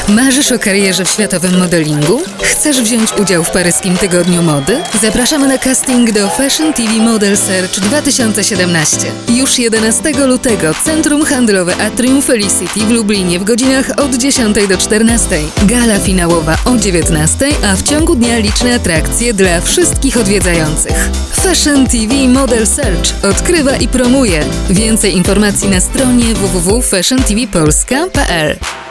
Marzysz o karierze w światowym modelingu? Chcesz wziąć udział w paryskim tygodniu mody? Zapraszamy na casting do Fashion TV Model Search 2017. Już 11 lutego Centrum Handlowe Atrium Felicity w Lublinie w godzinach od 10 do 14. Gala finałowa o 19, a w ciągu dnia liczne atrakcje dla wszystkich odwiedzających. Fashion TV Model Search odkrywa i promuje. Więcej informacji na stronie www.fashiontvpolska.pl.